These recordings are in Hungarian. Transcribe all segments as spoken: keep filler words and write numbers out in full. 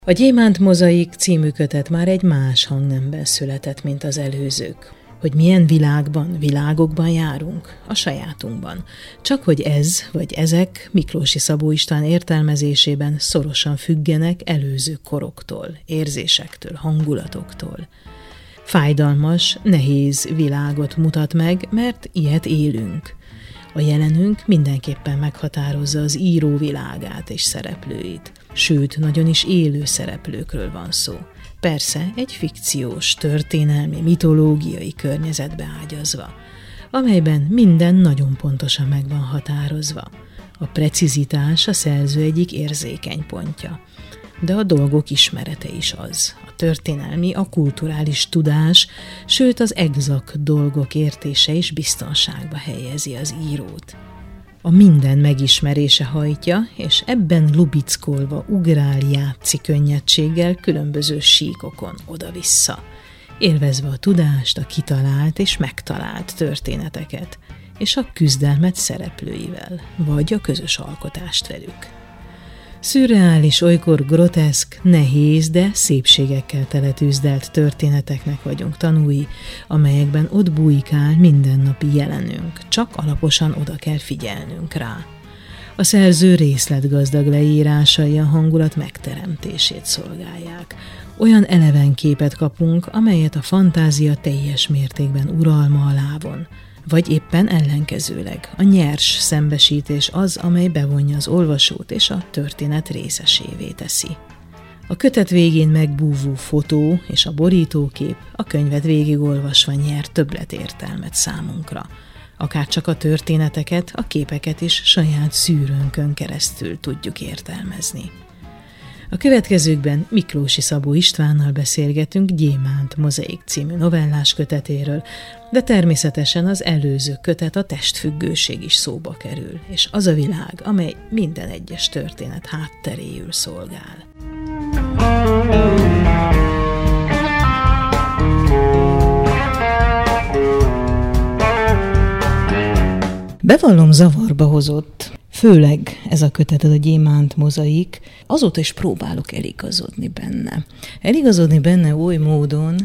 A Gyémánt mozaik című kötet már egy más hangnemben született, mint az előzők. Hogy milyen világban, világokban járunk, a sajátunkban. Csak hogy ez vagy ezek Miklósi Szabó István értelmezésében szorosan függenek előző koroktól, érzésektől, hangulatoktól. Fájdalmas, nehéz világot mutat meg, mert ilyet élünk. A jelenünk mindenképpen meghatározza az író világát és szereplőit. Sőt, nagyon is élő szereplőkről van szó. Persze egy fikciós, történelmi, mitológiai környezetbe ágyazva, amelyben minden nagyon pontosan meg van határozva. A precizitás a szerző egyik érzékeny pontja. De a dolgok ismerete is az. A történelmi, a kulturális tudás, sőt az exakt dolgok értése is biztonságba helyezi az írót. A minden megismerése hajtja, és ebben lubickolva ugrál, játszik könnyedséggel különböző síkokon oda-vissza, élvezve a tudást, a kitalált és megtalált történeteket, és a küzdelmet szereplőivel, vagy a közös alkotást velük. Szürreális, olykor groteszk, nehéz, de szépségekkel teletűzdelt történeteknek vagyunk tanúi, amelyekben ott bujkál mindennapi jelenünk, csak alaposan oda kell figyelnünk rá. A szerző részletgazdag leírásai a hangulat megteremtését szolgálják. Olyan eleven képet kapunk, amelyet a fantázia teljes mértékben uralma alá von. Vagy éppen ellenkezőleg, a nyers szembesítés az, amely bevonja az olvasót és a történet részesévé teszi. A kötet végén megbúvó fotó és a borítókép a könyvet végigolvasva nyer többletértelmet számunkra. Akár csak a történeteket, a képeket is saját szűrőnkön keresztül tudjuk értelmezni. A következőkben Miklósi Szabó Istvánnal beszélgetünk Gyémánt mozaik című novellás kötetéről, de természetesen az előző kötet, a testfüggőség is szóba kerül, és az a világ, amely minden egyes történet hátteréül szolgál. Bevallom, zavarba hozott. Főleg ez a kötet, ez a Gyémánt mozaik, azóta is próbálok eligazodni benne. Eligazodni benne oly módon,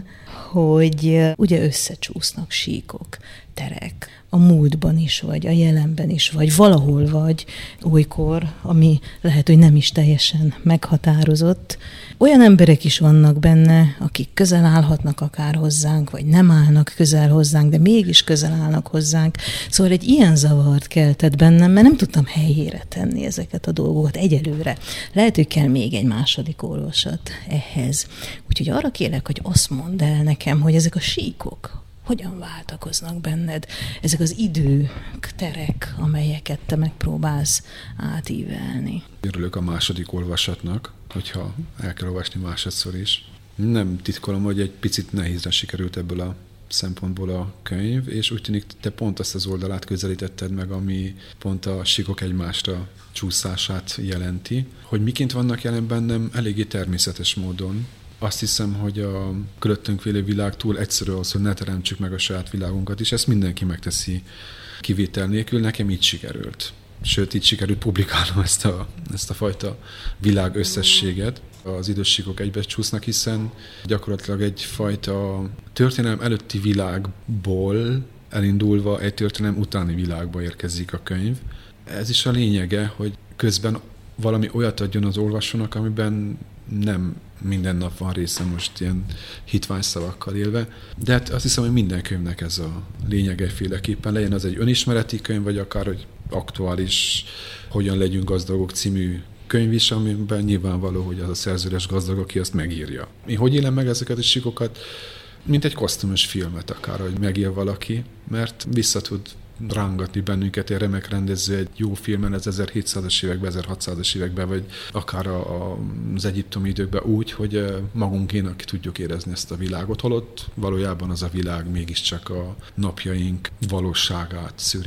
hogy ugye összecsúsznak síkok, terek, a múltban is vagy, a jelenben is vagy, valahol vagy, olykor, ami lehet, hogy nem is teljesen meghatározott. Olyan emberek is vannak benne, akik közel állhatnak akár hozzánk, vagy nem állnak közel hozzánk, de mégis közel állnak hozzánk. Szóval egy ilyen zavart keltett bennem, mert nem tudtam helyére tenni ezeket a dolgokat egyelőre. Lehet, hogy kell még egy második olvasat ehhez. Úgyhogy arra kérlek, hogy azt mondd el nekem, hogy ezek a síkok hogyan váltakoznak benned? Ezek az idők, terek, amelyeket te megpróbálsz átívelni. Örülök a második olvasatnak, hogyha el kell olvasni másodszor is. Nem titkolom, hogy egy picit nehézre sikerült ebből a szempontból a könyv, és úgy tűnik, te pont azt az oldalát közelítetted meg, ami pont a síkok egymásra csúszását jelenti. Hogy miként vannak jelen bennem, eléggé természetes módon. Azt hiszem, hogy a körülöttünk lévő világ túl egyszerű az, hogy ne teremtsük meg a saját világunkat, és ezt mindenki megteszi kivétel nélkül. Nekem így sikerült. Sőt, így sikerült publikálnom ezt a, ezt a fajta világ összességet. Az idősíkok egybe csúsznak, hiszen gyakorlatilag egyfajta történelem előtti világból elindulva egy történelem utáni világba érkezik a könyv. Ez is a lényege, hogy közben valami olyat adjon az olvasónak, amiben nem minden nap van része, most ilyen hitvány szavakkal élve, de hát azt hiszem, hogy minden könyvnek ez a lényege féleképpen, legyen az egy önismereti könyv, vagy akár hogy aktuális Hogyan legyünk gazdagok című könyv is, amiben nyilvánvaló, hogy az a szerzőres gazdag, aki azt megírja. Én hogy élem meg ezeket a síkokat? Mint egy kosztümös filmet akár, hogy megír valaki, mert vissza tud rángatni bennünket egy remek rendező egy jó filmen az ezerhétszázas években, ezerhatszázas években, vagy akár a, a, az egyiptomi időkben úgy, hogy magunkénak tudjuk érezni ezt a világot, holott valójában az a világ mégiscsak a napjaink valóságát szűri le.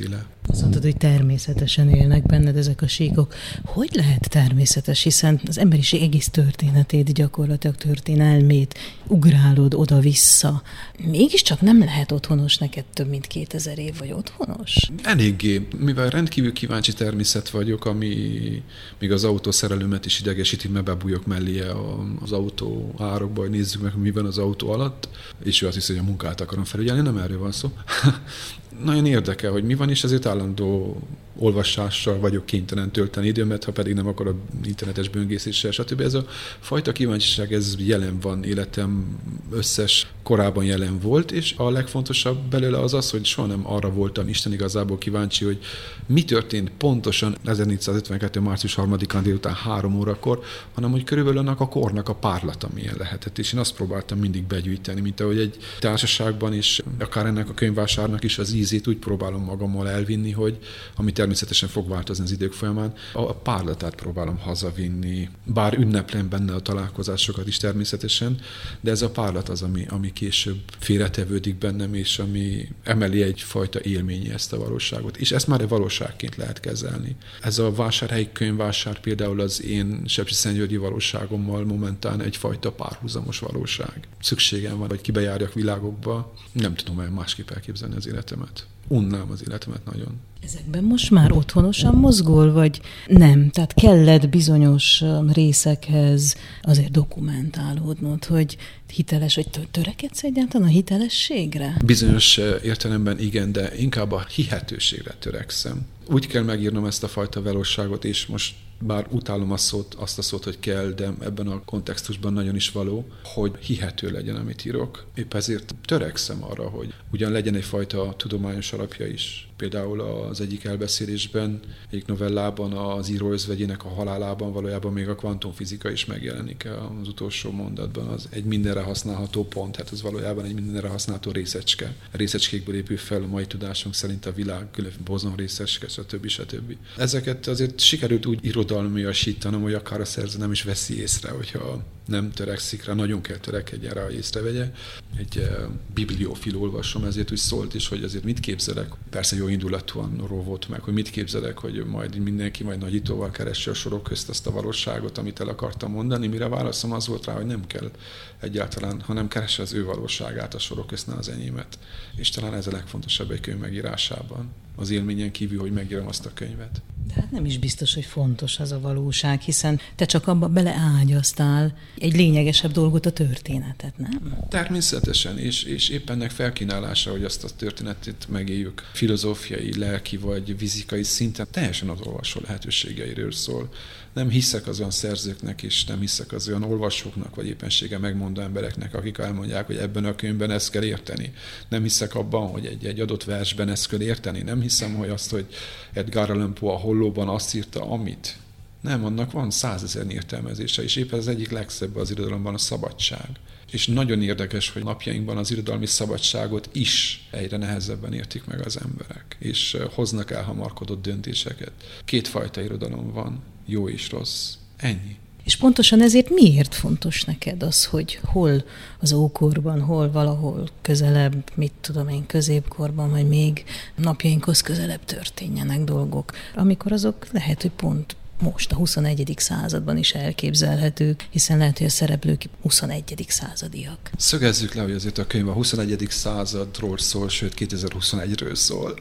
Azt mondtad, hogy természetesen élnek benned ezek a síkok. Hogy lehet természetes, hiszen az emberiség egész történetét, gyakorlatilag történelmét ugrálod oda-vissza. Mégiscsak nem lehet otthonos neked több mint kétezer év, vagy otthonos? Eléggé. Mivel rendkívül kíváncsi természet vagyok, ami még az autószerelőmet is idegesíti, mert bebújok mellé az autó árokba, hogy nézzük meg, mi van az autó alatt, és ő azt hiszi, hogy a munkát akarom felügyelni, nem erről van szó. Nagyon érdekel, hogy mi van, és ezért állandó olvasással vagyok kénytelen tölteni időmet, ha pedig nem akarok internetes böngészéssel, stb. Ez a fajta kíváncsiság, ez jelen van életem összes korában jelen volt, és a legfontosabb belőle az az, hogy soha nem arra voltam Isten igazából kíváncsi, hogy mi történt pontosan ezernégyszázötvenkettő. március harmadikán délután három órakor, hanem hogy körülbelül annak a kornak a párlata milyen lehetett. És én azt próbáltam mindig begyűjteni, mint ahogy egy társaságban is, akár ennek a könyvvásárnak is az ízét úgy próbálom magammal elvinni, hogy ami természetesen fog változni az idők folyamán, a párlatát próbálom hazavinni, bár ünneplem benne a találkozásokat is természetesen, de ez a párlat az, ami, ami később félretevődik bennem, és ami emeli egyfajta élményi ezt a valóságot. És ezt már egy valóságként lehet kezelni. Ez a vásárhelyi könyvvásár például az én sepsiszentgyörgyi valóságommal momentán egyfajta párhuzamos valóság. Szükségem van, hogy kibejárjak világokba, nem tudom el másképp elképzelni az életemet. Unnám az életemet nagyon. Ezekben most már otthonosan mozgol, vagy nem? Tehát kellett bizonyos részekhez azért dokumentálódnod, hogy hiteles, hogy törekedsz egyáltalán a hitelességre? Bizonyos értelemben igen, de inkább a hihetőségre törekszem. Úgy kell megírnom ezt a fajta valóságot, és most bár utálom azt, szót, azt a szót, hogy kell, de ebben a kontextusban nagyon is való, hogy hihető legyen, amit írok. Épp ezért törekszem arra, hogy ugyan legyen egyfajta tudományos alapja is. Például az egyik elbeszélésben, egyik novellában, az író özvegyének a halálában valójában még a kvantumfizika is megjelenik az utolsó mondatban. Az egy mindenre használható pont, hát ez valójában egy mindenre használható részecske. A részecskékből épül fel a mai tudásunk szerint a világ, különböző bozon részecske, stb. stb. Ezeket azért sikerült úgy irodalmiasítanom, hogy akár a szerző nem is veszi észre, hogyha nem törekszik rá, nagyon kell törekedjen rá, hogy észrevegye. Egy uh, bibliófil olvasom, ezért úgy szólt is, hogy azért mit képzelek. Persze jó indulatúan róvott meg, hogy mit képzelek, hogy majd mindenki majd nagyítóval keresse a sorok közt azt a valóságot, amit el akartam mondani, mire válaszom az volt rá, hogy nem kell egyáltalán, hanem keresse az ő valóságát a sorok közt, ne az enyémet. És talán ez a legfontosabb egy könyv megírásában. Az élményen kívül, hogy megírom azt a könyvet. De hát nem is biztos, hogy fontos az a valóság, hiszen te csak abba beleágyaztál egy lényegesebb dolgot, a történetet, nem? Természetesen, és, és épp ennek felkínálása, hogy azt a történetet megéljük filozófiai, lelki vagy fizikai szinten, teljesen az olvasó lehetőségeiről szól. Nem hiszek az olyan szerzőknek, és nem hiszek az olyan olvasóknak, vagy éppenséggel megmondó embereknek, akik elmondják, hogy ebben a könyvben ezt kell érteni. Nem hiszek abban, hogy egy, egy adott versben ezt kell érteni. Nem hiszem, hogy azt, hogy Edgar Allan Poe a Hollóban azt írta, amit. Nem, annak van százezer értelmezése, és éppen az egyik legszebb az irodalomban a szabadság. És nagyon érdekes, hogy napjainkban az irodalmi szabadságot is egyre nehezebben értik meg az emberek, és hoznak elhamarkodott döntéseket. Kétfajta irodalom van, jó és rossz. Ennyi. És pontosan ezért miért fontos neked az, hogy hol az ókorban, hol valahol közelebb, mit tudom én, középkorban, vagy még napjainkhoz közelebb történjenek dolgok, amikor azok lehet, hogy pont most a huszonegyedik században is elképzelhetők, hiszen lehet, hogy a szereplők huszonegyedik századiak. Szögezzük le, hogy azért a könyv a huszonegyedik századról szól, sőt kétezer-huszonegyről szól.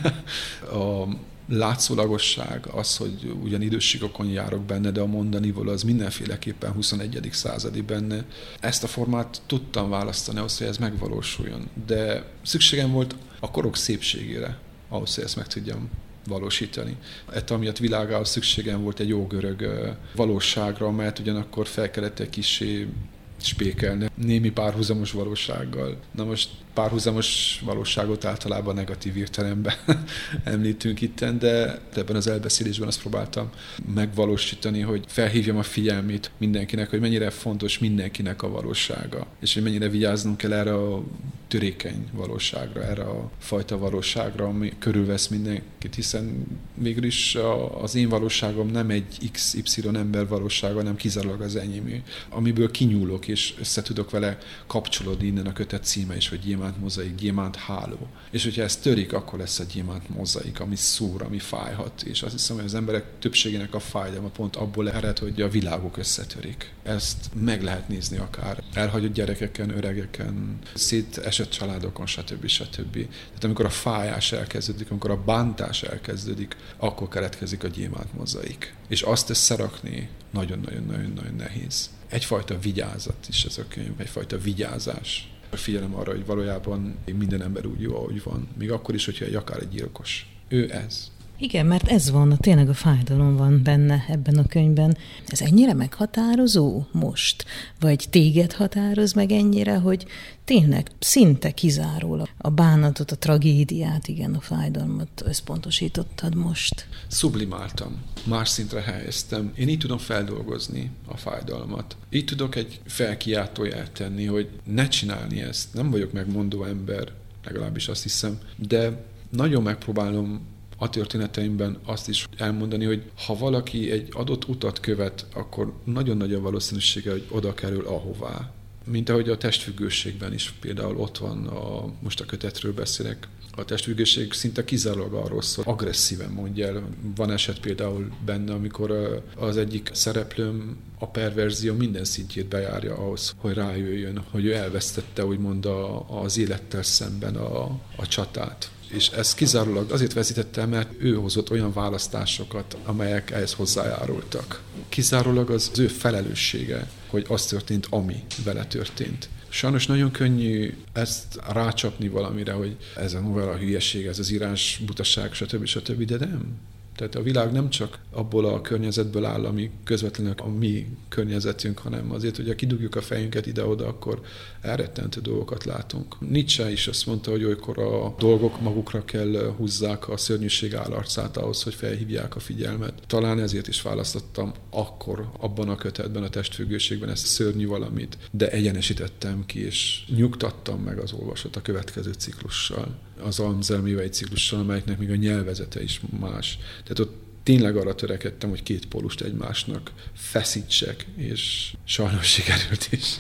A látszólagosság, az, hogy ugyan idősségokon járok benne, de a mondanival az mindenféleképpen huszonegyedik századi benne. Ezt a formát tudtam választani ahhoz, hogy ez megvalósuljon. De szükségem volt a korok szépségére, ahhoz, hogy ezt meg tudjam valósítani. Ettől miatt világához szükségem volt egy jó görög valóságra, mert ugyanakkor fel kellett egy kissé spékelni némi párhuzamos valósággal. Na most párhuzamos valóságot általában negatív értelemben említünk itten, de ebben az elbeszélésben azt próbáltam megvalósítani, hogy felhívjam a figyelmét mindenkinek, hogy mennyire fontos mindenkinek a valósága, és hogy mennyire vigyáznunk kell erre a törékeny valóságra, erre a fajta valóságra, ami körülvesz mindenkit, hiszen végül is az én valóságom nem egy iksz ipszilon ember valósága, hanem kizárólag az enyémű, amiből kinyúlok tudok, és össze tudok vele kapcsolódni, innen a kötet címe is, hogy gyémánt mozaik, gyémánt háló. És hogyha ez törik, akkor lesz a gyémánt mozaik, ami szúr, ami fájhat. És azt hiszem, hogy az emberek többségének a fájdalma pont abból ered, hogy a világok összetörik. Ezt meg lehet nézni akár elhagyott gyerekeken, öregeken, szétesett családokon, stb. stb. Tehát amikor a fájás elkezdődik, amikor a bántás elkezdődik, akkor keletkezik a gyémánt mozaik. És azt összerakni nagyon-nagyon-nagyon nehéz. Egyfajta vigyázat is ez a könyv, egyfajta vigyázás. Figyelem arra, hogy valójában minden ember úgy jó, ahogy van. Még akkor is, hogyha egy akár egy gyilkos. Ő ez. Igen, mert ez van, tényleg a fájdalom van benne ebben a könyvben. Ez ennyire meghatározó most? Vagy téged határoz meg ennyire, hogy tényleg szinte kizárólag a bánatot, a tragédiát, igen, a fájdalmat összpontosítottad most? Sublimáltam, más szintre helyeztem. Én így tudom feldolgozni a fájdalmat. Így tudok egy felkiáltóját tenni, hogy ne csinálni ezt. Nem vagyok megmondó ember, legalábbis azt hiszem, de nagyon megpróbálom a történeteimben azt is elmondani, hogy ha valaki egy adott utat követ, akkor nagyon nagy a valószínűsége, hogy oda kerül ahová. Mint ahogy a testfüggőségben is például ott van, a, most a kötetről beszélek, a testfüggőség szinte kizárólag arról szól, agresszíven mondja el. Van eset például benne, amikor az egyik szereplőm a perverzió minden szintjét bejárja ahhoz, hogy rájöjjön, hogy ő elvesztette úgymond a, az élettel szemben a, a csatát. És ez kizárólag azért veszítette el, mert ő hozott olyan választásokat, amelyek ehhez hozzájárultak. Kizárólag az, az ő felelőssége, hogy az történt, ami vele történt. Sajnos nagyon könnyű ezt rácsapni valamire, hogy ez a novella hülyeség, ez az írás butaság, stb. stb. De nem. Tehát a világ nem csak abból a környezetből áll, ami közvetlenül a mi környezetünk, hanem azért, hogy ha kidugjuk a fejünket ide-oda, akkor elrettentő dolgokat látunk. Nietzsche is azt mondta, hogy olykor a dolgok magukra kell húzzák a szörnyűség állarcát ahhoz, hogy felhívják a figyelmet. Talán ezért is választottam akkor abban a kötetben, a testfüggőségben ezt a szörnyű valamit, de egyenesítettem ki, és nyugtattam meg az olvasót a következő ciklussal. Az almzelmévei ciklussal, amelyeknek még a nyelvezete is más. Tehát ott tényleg arra törekedtem, hogy két pólust egymásnak feszítsek, és sajnos sikerült is.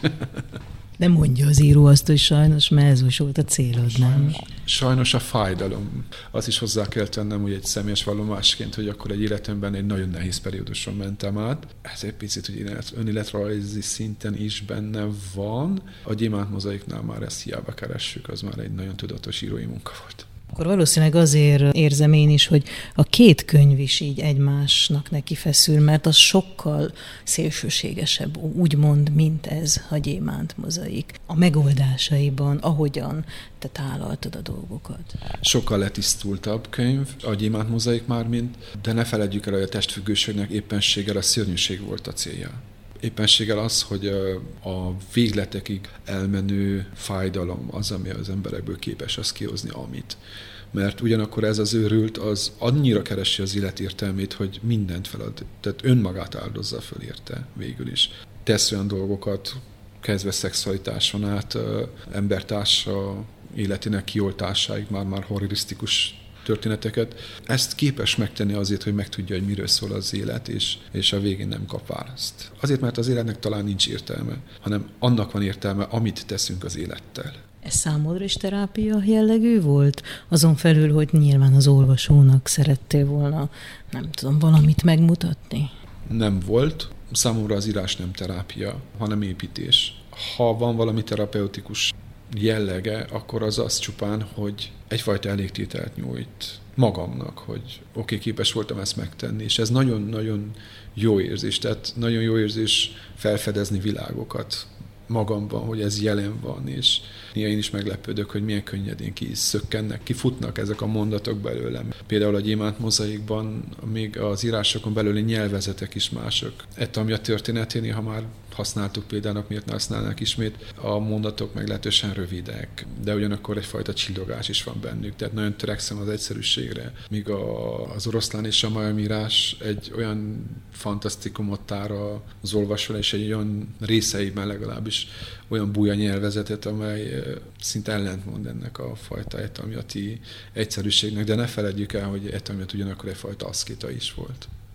De mondja az író azt, hogy sajnos, mert ez is volt a célod, nem? Sajnos a fájdalom. Azt is hozzá kell tennem, hogy egy személyes vallomásként, hogy akkor egy életemben egy nagyon nehéz perióduson mentem át. Ez egy picit, hogy önéletrajzi szinten is benne van. A gyémánt mozaiknál már ezt hiába keressük, az már egy nagyon tudatos írói munka volt. Akkor valószínűleg azért érzem én is, hogy a két könyv is így egymásnak neki feszül, mert az sokkal szélsőségesebb, úgymond, mint ez a gyémánt mozaik. A megoldásaiban, ahogyan te tálaltad a dolgokat. Sokkal letisztultabb könyv, a gyémánt mozaik már mint, de ne feledjük el, hogy a testfüggőségnek éppenséggel a szörnyűség volt a célja. Éppenséggel az, hogy a végletekig elmenő fájdalom az, ami az emberekből képes azt kihozni, amit. Mert ugyanakkor ez az őrült, az annyira keresi az élet értelmét, hogy mindent felad, tehát önmagát áldozza föl érte végül is. Tesz olyan dolgokat, kezdve szexualitáson át, embertársa életének kioltásáig, már-már horrorisztikus történeteket. Ezt képes megtenni azért, hogy megtudja, hogy miről szól az élet, és, és a végén nem kap választ. Azért, mert az életnek talán nincs értelme, hanem annak van értelme, amit teszünk az élettel. Ez számodra is terápia jellegű volt? Azon felül, hogy nyilván az olvasónak szerettél volna, nem tudom, valamit megmutatni? Nem volt. Számomra az írás nem terápia, hanem építés. Ha van valami terapeutikus jellege, akkor az az csupán, hogy egyfajta elégtételt nyújt magamnak, hogy oké, okay, képes voltam ezt megtenni, és ez nagyon-nagyon jó érzés, tehát nagyon jó érzés felfedezni világokat magamban, hogy ez jelen van, és néha én is meglepődök, hogy milyen könnyedén kiszökkennek, kifutnak ezek a mondatok belőlem. Például a gyémánt mozaikban még az írásokon belüli nyelvezetek is mások. Ettől, ami a történetén, néha már használtuk példának, miért ne használnák ismét, a mondatok meglehetősen rövidek, de ugyanakkor egyfajta csillogás is van bennük, tehát nagyon törekszem az egyszerűségre, míg a, az oroszlán és a majomírás egy olyan fantasztikumot tár az olvasóra, és egy olyan részeiben legalábbis olyan búja nyelvezetet, amely szinte ellentmond ennek a fajta etamiati egyszerűségnek, de ne feledjük el, hogy etamiat ugyanakkor egyfajta aszkéta is volt.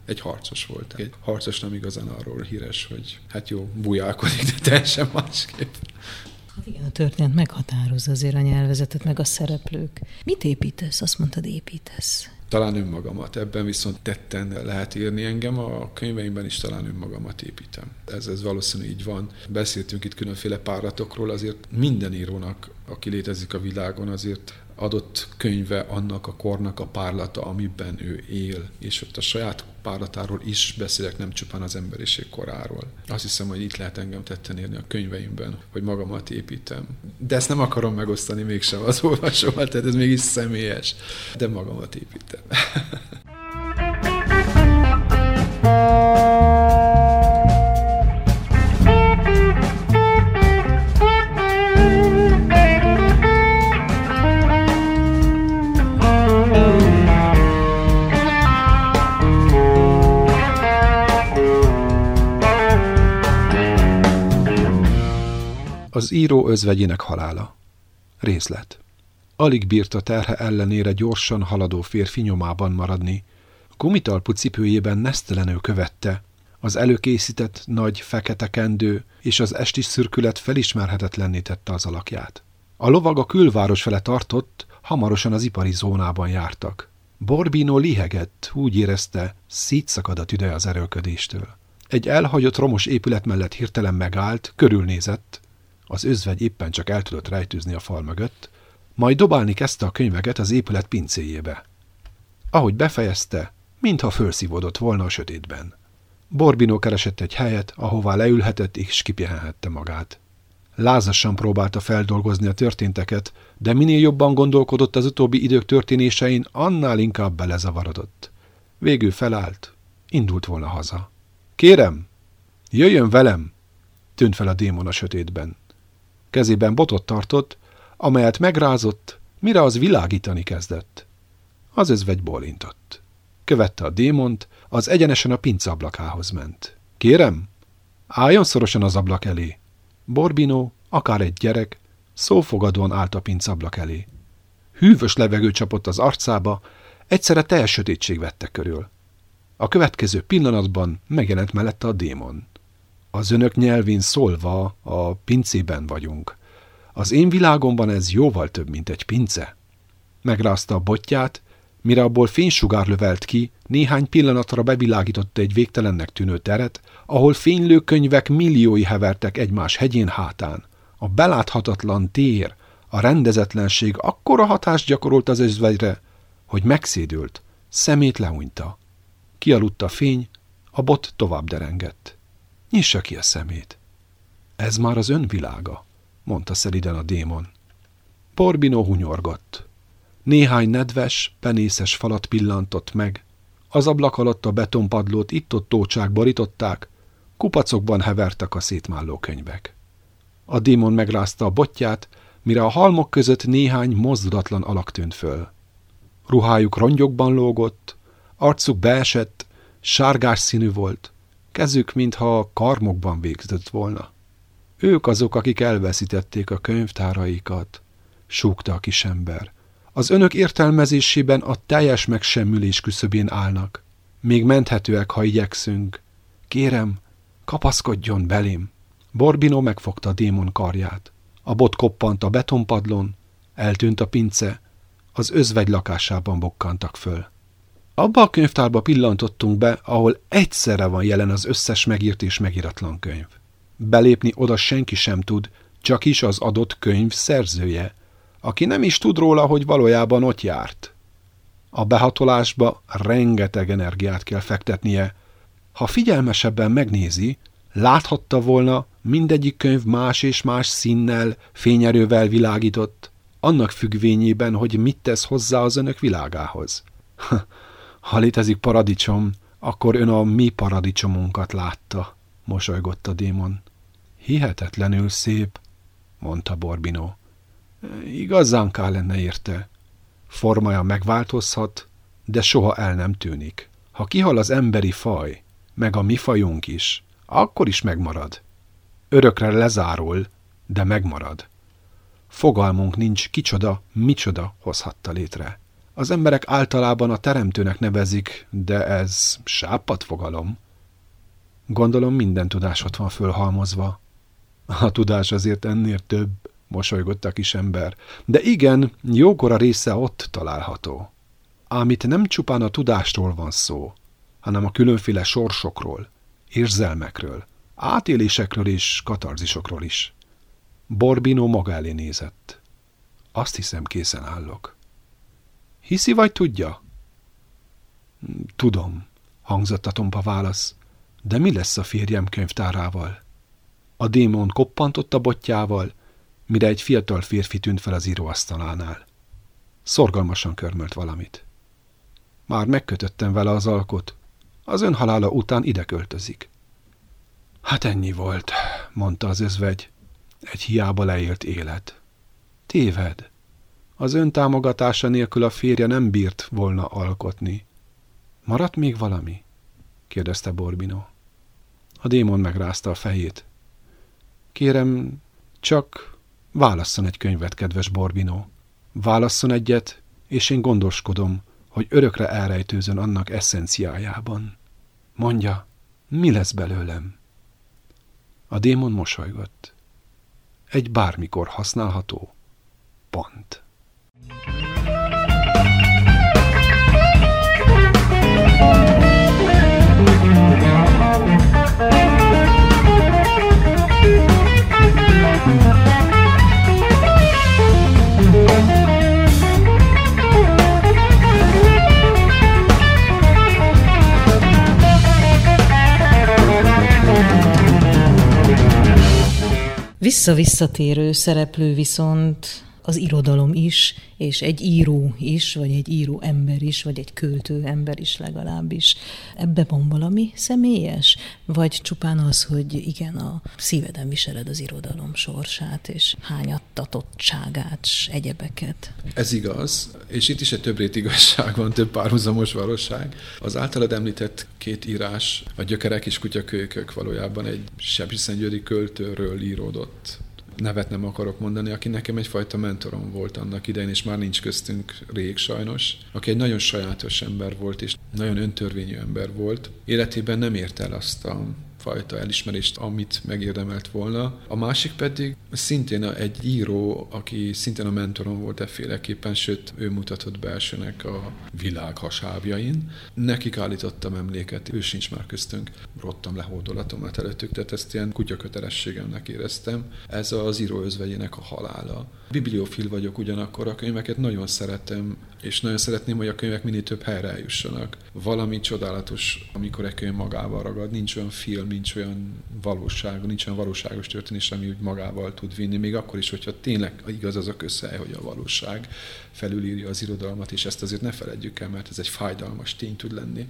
egy harcos volt. Egy harcos nem igazán arról híres, hogy hát jó, bujálkodik, de teljesen másképp. Hát igen, a történet meghatározza azért a nyelvezetet, meg a szereplők. Mit építesz? Azt mondtad, építesz. Talán önmagamat. Ebben viszont tetten lehet írni engem. A könyveimben is talán önmagamat építem. Ez, ez valószínű így van. Beszéltünk itt különféle páratokról, azért minden írónak, aki létezik a világon, azért adott könyve annak a kornak a párlata, amiben ő él. És ott a saját párlatáról is beszélek, nem csupán az emberiség koráról. Azt hiszem, hogy itt lehet engem tetten írni a könyveimben, hogy magamat építem. De ezt nem akarom megosztani mégsem az olvasóval, tehát ez mégis személyes. De magamat építem. Az író özvegyének halála. Részlet. Alig bírta terhe ellenére gyorsan haladó férfi nyomában maradni. Gumitalpú cipőjében nesztelenül követte. Az előkészített nagy fekete kendő és az esti szürkület felismerhetetlenné tette az alakját. A lovag a külváros fele tartott, hamarosan az ipari zónában jártak. Borbino lihegett, úgy érezte, szétszakad a tüdeje az erőlködéstől. Egy elhagyott romos épület mellett hirtelen megállt, körülnézett. Az özvegy éppen csak el tudott rejtőzni a fal mögött, majd dobálni kezdte a könyveket az épület pincéjébe. Ahogy befejezte, mintha fölszívódott volna a sötétben. Borbino keresett egy helyet, ahová leülhetett és kipihenhette magát. Lázasan próbálta feldolgozni a történteket, de minél jobban gondolkodott az utóbbi idők történésein, annál inkább belezavarodott. Végül felállt, indult volna haza. Kérem, jöjjön velem! Tűnt fel a démon a sötétben. Kezében botot tartott, amelyet megrázott, mire az világítani kezdett. Az özvegy bólintott. Követte a démont, az egyenesen a pince ablakához ment. Kérem, álljon szorosan az ablak elé. Borbino, akár egy gyerek, szófogadóan állt a pince ablak elé. Hűvös levegő csapott az arcába, egyszerre teljes sötétség vette körül. A következő pillanatban megjelent mellette a démon. Az önök nyelvén szólva a pincében vagyunk. Az én világomban ez jóval több, mint egy pince. Megrázta a botját, mire abból fénysugár lövelt ki, néhány pillanatra bevilágította egy végtelennek tűnő teret, ahol fénylő könyvek milliói hevertek egymás hegyén hátán. A beláthatatlan tér, a rendezetlenség akkora hatást gyakorolt az özvegyre, hogy megszédült, szemét lehúnyta. Kialudt a fény, a bot tovább derengett. Nyissa ki a szemét. Ez már az ön világa, mondta szeliden a démon. Borbino hunyorgott. Néhány nedves, penészes falat pillantott meg. Az ablak alatt a betonpadlót itt-ott tócsák borították, kupacokban hevertek a szétmálló könyvek. A démon megrázta a botját, mire a halmok között néhány mozdulatlan alak tűnt föl. Ruhájuk rongyokban lógott, arcuk beesett, sárgás színű volt, kezük, mintha a karmokban végzett volna. Ők azok, akik elveszítették a könyvtáraikat, súgta a kisember. Az önök értelmezésében a teljes megsemmülés küszöbén állnak. Még menthetőek, ha igyekszünk. Kérem, kapaszkodjon belém. Borbino megfogta a démon karját. A bot koppant a betonpadlón, eltűnt a pince, az özvegy lakásában bukkantak föl. Abba a könyvtárba pillantottunk be, ahol egyszerre van jelen az összes megírt és megíratlan könyv. Belépni oda senki sem tud, csak is az adott könyv szerzője, aki nem is tud róla, hogy valójában ott járt. A behatolásba rengeteg energiát kell fektetnie. Ha figyelmesebben megnézi, láthatta volna, mindegyik könyv más és más színnel, fényerővel világított, annak függvényében, hogy mit tesz hozzá az önök világához. Ha létezik paradicsom, akkor ön a mi paradicsomunkat látta, mosolygott a démon. Hihetetlenül szép, mondta Borbino. Igazán kár lenne érte. Formája megváltozhat, de soha el nem tűnik. Ha kihal az emberi faj, meg a mi fajunk is, akkor is megmarad. Örökre lezárul, de megmarad. Fogalmunk nincs, kicsoda, micsoda hozhatta létre. Az emberek általában a teremtőnek nevezik, de ez sápadt fogalom. Gondolom minden tudás ott van fölhalmozva. A tudás azért ennél több, mosolygott a kisember. De igen, jókora része ott található. Ám itt nem csupán a tudásról van szó, hanem a különféle sorsokról, érzelmekről, átélésekről és katarzisokról is. Borbino maga elé nézett. Azt hiszem, készen állok. Hiszi vagy tudja? Tudom, hangzott a tompa válasz. De mi lesz a férjem könyvtárával? A démon koppantott a botjával, mire egy fiatal férfi tűnt fel az íróasztalánál. Szorgalmasan körmölt valamit. Már megkötöttem vele az alkot. Az ön halála után ide költözik. Hát ennyi volt, mondta az özvegy. Egy hiába leélt élet. Téved. Az ön támogatása nélkül a férje nem bírt volna alkotni. Maradt még valami? kérdezte Borbino. A démon megrázta a fejét. Kérem, csak válasszon egy könyvet, kedves Borbino. Válasszon egyet, és én gondoskodom, hogy örökre elrejtőzön annak eszenciájában. Mondja, mi lesz belőlem? A démon mosolygott. Egy bármikor használható pont. Vissza-visszatérő szereplő viszont az irodalom is, és egy író is, vagy egy író ember is, vagy egy költő ember is legalábbis. Ebbe van valami személyes? Vagy csupán az, hogy igen, a szíveden viseled az irodalom sorsát, és hányattatottságát, s egyebeket? Ez igaz, és itt is egy többrét igazság van, több párhuzamos valóság. Az általad említett két írás, a Gyökerek és Kutyakölykök valójában egy sepsiszentgyőri költőről íródott. Nevet nem akarok mondani, aki nekem egyfajta mentorom volt annak idején, és már nincs köztünk rég sajnos, aki egy nagyon sajátos ember volt, és nagyon öntörvényű ember volt. Életében nem ért el azt a fajta elismerést, amit megérdemelt volna. A másik pedig szintén egy író, aki szintén a mentorom volt efféleképpen, sőt, ő mutatott be elsőnek a világ hasábjain. Nekik állítottam emléket, ő sincs már köztünk. Rottam le hódolatomat előttük, tehát ezt ilyen kutyakötelességemnek éreztem. Ez az író özvegyének a halála. Bibliofil vagyok ugyanakkor, a könyveket nagyon szeretem, és nagyon szeretném, hogy a könyvek minél több helyre eljussanak. Valami csodálatos, amikor egy könyv magával ragad, nincs olyan film, nincs olyan valóság, nincs olyan valóságos történés, ami úgy magával tud vinni, még akkor is, hogyha tényleg igaz az a közhely, hogy a valóság felülírja az irodalmat, és ezt azért ne feledjük el, mert ez egy fájdalmas tény tud lenni.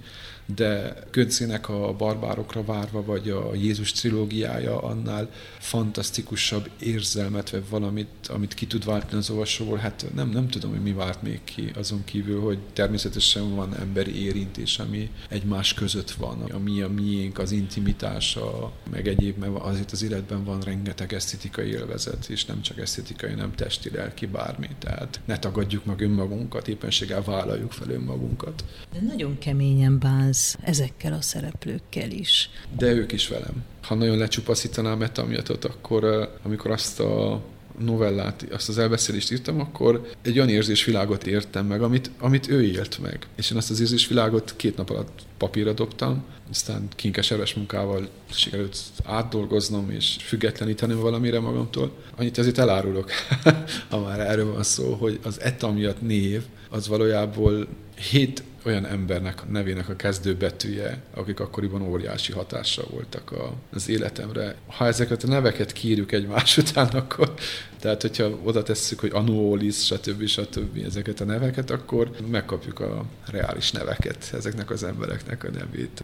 De Göncének a Barbárokra várva, vagy a Jézus trilógiája annál fantasztikusabb érzelmet, vagy valamit, amit ki tud váltani az olvasóból, hát nem, nem tudom, hogy mi vált még ki azon kívül, hogy természetesen van emberi érintés, ami egymás között van, ami a miénk, az intimitása, meg egyéb, mert azért az életben van rengeteg esztétikai élvezet, és nem csak esztétikai, nem testi, lelki, bármi. Tehát ne tagadjuk meg önmagunkat, éppenséggel vállaljuk fel önmagunkat. De nagyon keményen bánsz ezekkel a szereplőkkel is. De ők is velem. Ha nagyon lecsupaszítanám Metamiatot, akkor amikor azt a novellát, azt az elbeszélést írtam, akkor egy olyan érzésvilágot értem meg, amit, amit ő élt meg. És én azt az érzésvilágot két nap alatt papírra dobtam, aztán kinkeseres munkával sikerült átdolgoznom és függetlenítenem valamire magamtól. Annyit azért elárulok, ha már erről van szó, hogy az Etamiat név az valójában hét olyan embernek a nevének a kezdőbetűje, akik akkoriban óriási hatással voltak a, az életemre. Ha ezeket a neveket kiírjuk egymás után, akkor, tehát hogyha oda tesszük, hogy Anuolis, stb. stb. Ezeket a neveket, akkor megkapjuk a reális neveket, ezeknek az embereknek a nevét.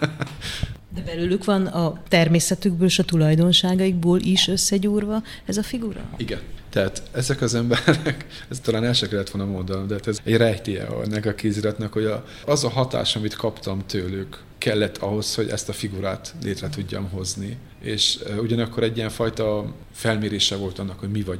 De belőlük van a természetükből és a tulajdonságaikból is összegyúrva ez a figura? Igen. Tehát ezek az emberek, ez talán el se kellett volna mondanom, de ez egy rejtélye ennek a kéziratnak, hogy a, az a hatás, amit kaptam tőlük, kellett ahhoz, hogy ezt a figurát létre tudjam hozni. És ugyanakkor egy ilyen fajta felmérése volt annak, hogy mi vagyok.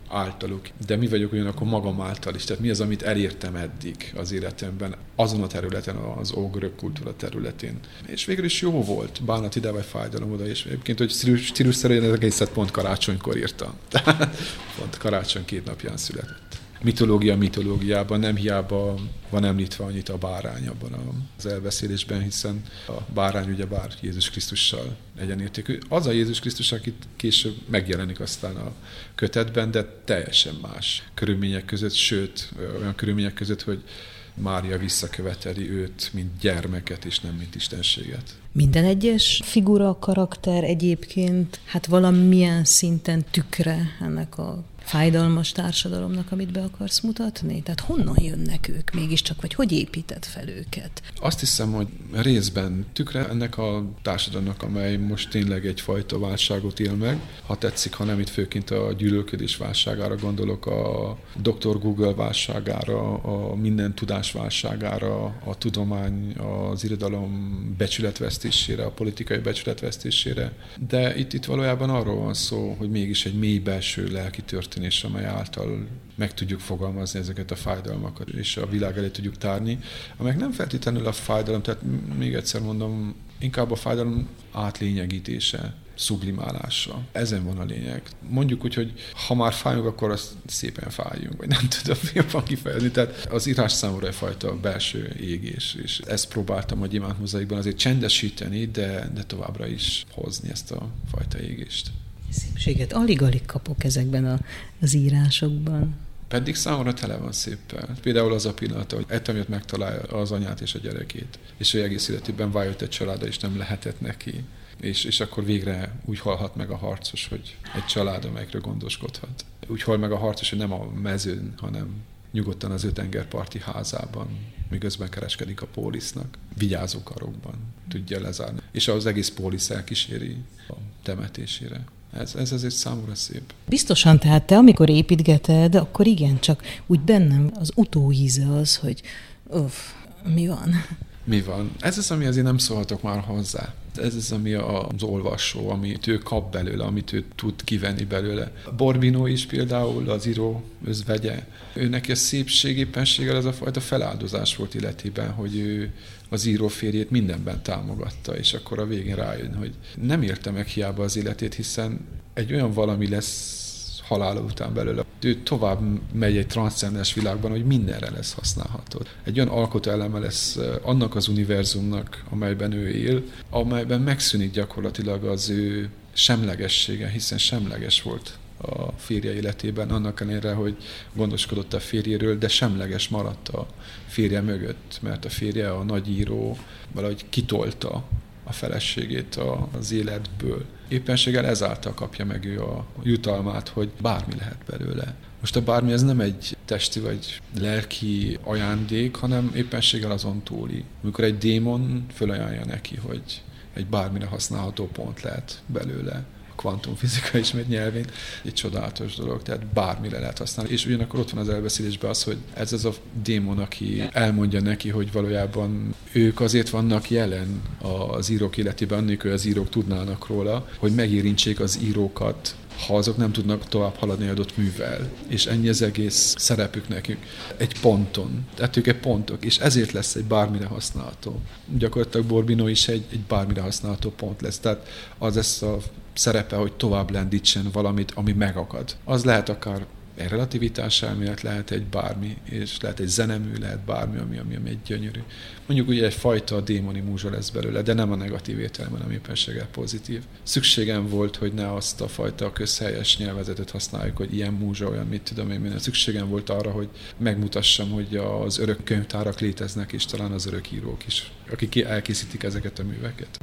általuk, de mi vagyok ugyanakkor magam által is. Tehát mi az, amit elértem eddig az életemben, azon a területen, az ógörög kultúra területén. És végül is jó volt, bánat ide vagy fájdalom oda, és egyébként, hogy stílusszerűen ez egészet pont karácsonykor írtam. Tehát pont karácsony két napján született. Mitológia mitológiában nem hiába van említve annyit a bárány abban az elbeszélésben, hiszen a bárány ugyebár Jézus Krisztussal egyenértékű. Az a Jézus Krisztus, akit később megjelenik aztán a kötetben, de teljesen más körülmények között, sőt, olyan körülmények között, hogy Mária visszaköveteli őt, mint gyermeket, és nem mint istenséget. Minden egyes figura, karakter egyébként hát valamilyen szinten tükre ennek a fájdalmas társadalomnak, amit be akarsz mutatni? Tehát honnan jönnek ők mégiscsak, vagy hogy épített fel őket? Azt hiszem, hogy részben tükre ennek a társadalomnak, amely most tényleg egyfajta válságot él meg. Ha tetszik, ha nem, itt főként a gyűlölködés válságára gondolok, a doktor Google válságára, a minden tudás válságára, a tudomány, az irodalom becsületvesztésére, a politikai becsületvesztésére. De itt, itt valójában arról van szó, hogy mégis egy mély belső lelki történet, és amely által meg tudjuk fogalmazni ezeket a fájdalmakat, és a világ elé tudjuk tárni, amelyek nem feltétlenül a fájdalom, tehát még egyszer mondom, inkább a fájdalom átlényegítése, sublimálása. Ezen van a lényeg. Mondjuk úgy, hogy ha már fájunk, akkor azt szépen fájjunk, vagy nem tudom jobban kifejezni. Tehát az írás számomra egyfajta belső égés, és ezt próbáltam a Gyémánt Mozaikban azért csendesíteni, de, de továbbra is hozni ezt a fajta égést. Szépséget alig-alig kapok ezekben a, az írásokban. Pedig számomra tele van széppel. Például az a pillanat, hogy egy miatt megtalálja az anyát és a gyerekét, és hogy egész életében vágyott egy családra, és nem lehetett neki. És, és akkor végre úgy halhat meg a harcos, hogy egy család, amelyekről gondoskodhat. Úgy hal meg a harcos, hogy nem a mezőn, hanem nyugodtan az ő tengerparti házában, miközben kereskedik a pólisznak, vigyázó karokban tudja lezárni. És az egész pólisz elkíséri a temetésére. Ez, ez azért számomra szép. Biztosan, tehát te, amikor építgeted, akkor igen, csak úgy bennem az utóíze az, hogy uff, mi van? Mi van? Ez az, ami azért nem szólhatok már hozzá. Ez az, ami az olvasó, amit ő kap belőle, amit ő tud kivenni belőle. Borbino is például, az író özvegye. Ő neki a szépség éppenséggel ez a fajta feláldozás volt életében, hogy ő az író férjét mindenben támogatta, és akkor a végén rájön, hogy nem érte meg hiába az életét, hiszen egy olyan valami lesz halála után belőle. Ő tovább megy egy transzcendens világban, hogy mindenre lesz használható. Egy olyan alkotóeleme lesz annak az univerzumnak, amelyben ő él, amelyben megszűnik gyakorlatilag az ő semlegessége, hiszen semleges volt a férje életében, annak ellenére, hogy gondoskodott a férjéről, de semleges maradt a férje mögött, mert a férje, a nagyíró valahogy kitolta a feleségét az életből. Éppenséggel ezáltal kapja meg ő a jutalmát, hogy bármi lehet belőle. Most a bármi ez nem egy testi vagy lelki ajándék, hanem éppenséggel azon túli. Amikor egy démon fölajánlja neki, hogy egy bármire használható pont lehet belőle. Kvantumfizika ismét nyelvén, egy csodálatos dolog, tehát bármire lehet használni. És ugyanakkor ott van az elbeszélésben az, hogy ez az a démon, aki elmondja neki, hogy valójában ők azért vannak jelen az írók életében, annélkül az írók tudnának róla, hogy megérintsék az írókat, ha azok nem tudnak tovább haladni adott művel. És ennyi az egész szerepük nekünk. Egy ponton. Tehát ők egy pontok, és ezért lesz egy bármire használható. Gyakorlatilag Borbino is egy, egy bármire használható pont lesz. Tehát az lesz a szerepe, hogy tovább lendítsen valamit, ami megakad. Az lehet akár egy relativitás elmélet, lehet egy bármi, és lehet egy zenemű, lehet bármi, ami, ami, ami egy gyönyörű. Mondjuk ugye egyfajta démoni múzsa lesz belőle, de nem a negatív értelemben, hanem éppenséggel pozitív. Szükségem volt, hogy ne azt a fajta közhelyes nyelvezetet használjuk, hogy ilyen múzsa, olyan mit tudom én minden. Szükségem volt arra, hogy megmutassam, hogy az örök könyvtárak léteznek, és talán az örök írók is, akik elkészítik ezeket a műveket.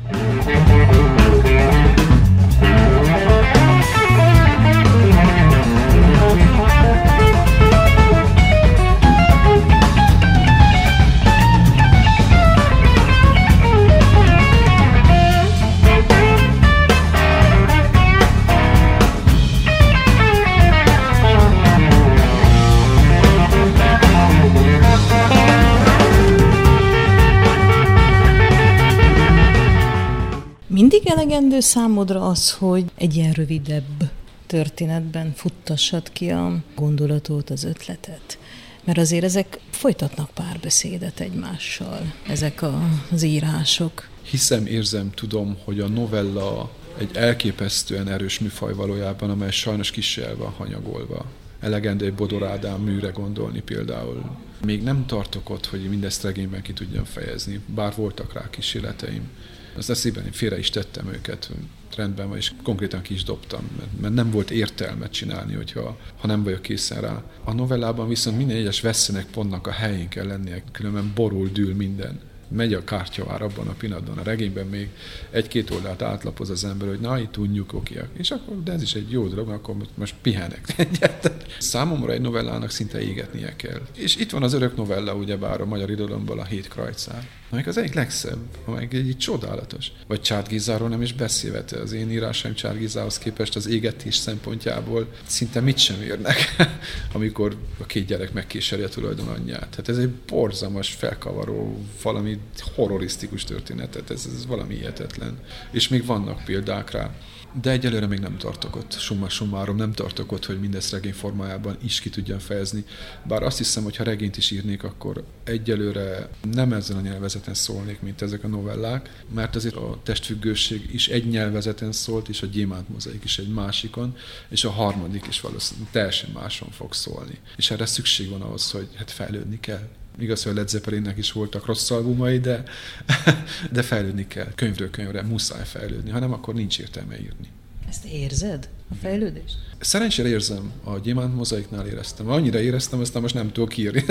Mindig elegendő számodra az, hogy egy ilyen rövidebb történetben futtassad ki a gondolatot, az ötletet? Mert azért ezek folytatnak párbeszédet egymással, ezek a, az írások. Hiszem, érzem, tudom, hogy a novella egy elképesztően erős műfaj valójában, amely sajnos kissé el van hanyagolva. Elegendő egy Bodor Ádám műre gondolni például. Még nem tartok ott, hogy mindezt regényben ki tudjam fejezni, bár voltak rá kísérleteim. Az eszében én félre is tettem őket, rendben van, és konkrétan ki is dobtam, mert, mert nem volt értelmet csinálni, hogyha, ha nem vagyok készen rá. A novellában viszont minden egyes veszélynek pontnak a helyén kell lennie, különben borul, dől minden. Megy a kártyavár abban a pillanatban. A regényben még egy-két oldalt átlapoz az ember, hogy na, itt tudjuk, oké. És akkor, de ez is egy jó dolog, akkor most pihenek egyet. Számomra egy novellának szinte égetnie kell. És itt van az örök novella, ugyebár a magyar irodalomból a Hét krajcár, amelyik az egyik legszebb, amelyik egy, egy csodálatos. Vagy Csárt Gézáról nem is beszélve, az én írásaim Csárt Gézához képest az égetés szempontjából szinte mit sem érnek, amikor a két gyerek megkíséri a tulajdonanyját. Tehát ez egy borzalmas, felkavaró, valami horrorisztikus történetet, ez, ez valami hihetetlen. És még vannak példák rá. De egyelőre még nem tartok ott, summa summarum, nem tartok ott, hogy mindezt regény formájában is ki tudjam fejezni. Bár azt hiszem, hogy ha regényt is írnék, akkor egyelőre nem ezzel a nyelvezeten szólnék, mint ezek a novellák, mert azért a testfüggőség is egy nyelvezeten szólt, és a Gyémánt mozaik is egy másikon, és a harmadik is valószínűleg teljesen máson fog szólni. És erre szükség van ahhoz, hogy hát fejlődni kell. Igaz, hogy a Led Zeppelinnek is voltak rossz albumai, de, de fejlődni kell. Könyvről könyvre muszáj fejlődni, hanem akkor nincs értelme írni. Ezt érzed, a fejlődést? Szerencsére érzem, a Gyémánt mozaiknál éreztem. Annyira éreztem, aztán most nem tudok írni.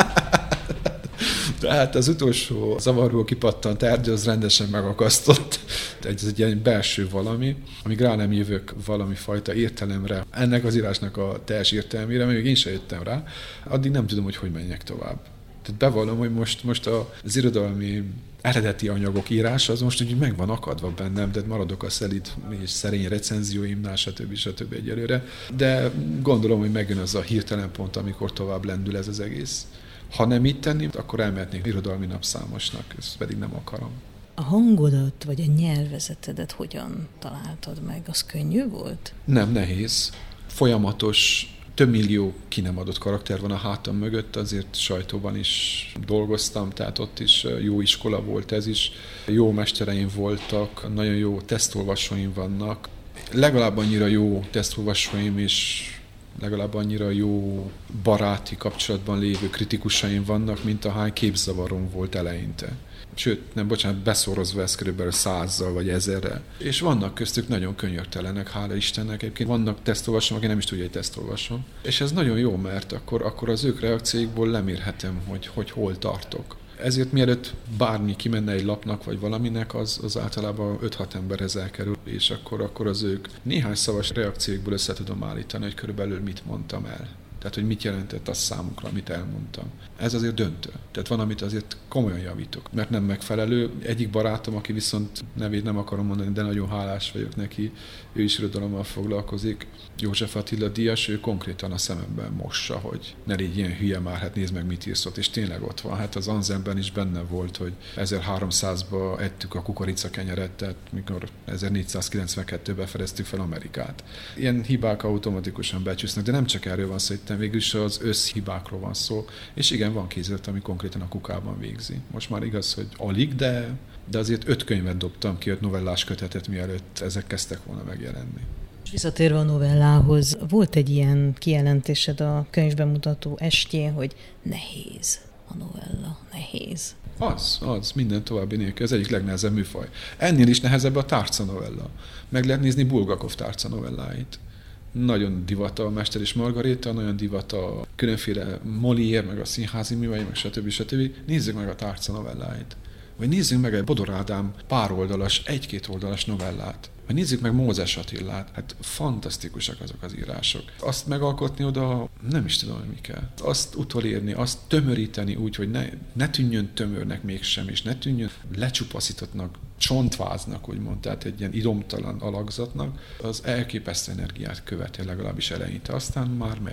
Tehát az utolsó zavarból kipattant tárgy, az rendesen megakasztott. Ez egy ilyen belső valami, amíg rá nem jövök valami fajta értelemre, ennek az írásnak a teljes értelmére, még én sem jöttem rá, addig nem tudom, hogy hogy menjek tovább. Tehát bevallom, hogy most, most az irodalmi eredeti anyagok írása az most úgy meg van akadva bennem, de maradok a szelíd és szerény recenzióimnál, stb. stb. Egyelőre. De gondolom, hogy megjön az a hirtelen pont, amikor tovább lendül ez az egész. Ha nem így tenni, akkor elmehetnék irodalmi napszámosnak, ezt pedig nem akarom. A hangodat, vagy a nyelvezetedet hogyan találtad meg? Az könnyű volt? Nem, nehéz. Folyamatos, több millió ki nem adott karakter van a hátam mögött, azért sajtóban is dolgoztam, tehát ott is jó iskola volt ez is. Jó mestereim voltak, nagyon jó tesztolvasóim vannak. Legalább annyira jó tesztolvasóim és legalább annyira jó baráti kapcsolatban lévő kritikusaim vannak, mint ahány képzavarom volt eleinte. Sőt, nem, bocsánat, beszorozva ez körülbelül százzal vagy ezerrel. És vannak köztük nagyon könyörtelenek, hála Istennek. Egyébként vannak tesztolvasom, aki nem is tudja, hogy tesztolvasom. És ez nagyon jó, mert akkor, akkor az ők reakcióikból lemérhetem, hogy, hogy hol tartok. Ezért mielőtt bármi kimenne egy lapnak vagy valaminek, az, az általában öt-hat emberhez elkerül, és akkor, akkor az ők néhány szavas reakciókból össze tudom állítani, hogy körülbelül mit mondtam el. Tehát, hogy mit jelentett az számukra, amit elmondtam. Ez azért döntő. Tehát van, amit azért komolyan javítok, mert nem megfelelő. Egyik barátom, aki viszont nevét nem akarom mondani, de nagyon hálás vagyok neki, ő is irodalommal foglalkozik, József Attila díjas, ő konkrétan a szememben mossa, hogy ne légy ilyen hülye már, hát nézd meg, mit írsz ott, és tényleg ott van. Hát az Anzenben is benne volt, hogy ezerháromszázban ettük a kukoricakenyeret, tehát mikor ezernégyszázkilencvenkettőben fedeztük fel Amerikát. Ilyen hibák automatikusan becsúsznak, de nem csak erről van szó, itt végül is az összhibákról van szó, és igen, van kézület, ami konkrétan a kukában végzi. Most már igaz, hogy alig, de, de azért öt könyvet dobtam ki, öt novellás kötetet, mielőtt ezek kezdtek volna megjelenni. És visszatérve a novellához, volt egy ilyen kijelentésed a könyvbemutató estjén, hogy nehéz a novella, nehéz. Az, az, minden további nélkül, ez egyik legnehezebb műfaj. Ennél is nehezebb a tárca novella. Meg lehet nézni Bulgakov tárca novelláit. Nagyon divat a Mester és Margaréta, nagyon divat a különféle Molière, meg a színházi művei, meg stb. stb. Nézzük meg a tárca novelláit. Vagy nézzük meg egy Bodor Ádám pároldalas, egy-két oldalas novellát. Vagy nézzük meg Mózes Attilát. Hát fantasztikusak azok az írások. Azt megalkotni oda, nem is tudom, hogy mi kell. Azt utolérni, azt tömöríteni úgy, hogy ne, ne tűnjön tömörnek mégsem, és ne tűnjön lecsupaszítottnak, csontváznak, úgymond, tehát egy ilyen idomtalan alakzatnak, az elképesztő energiát követi legalábbis eleinte, aztán már megy.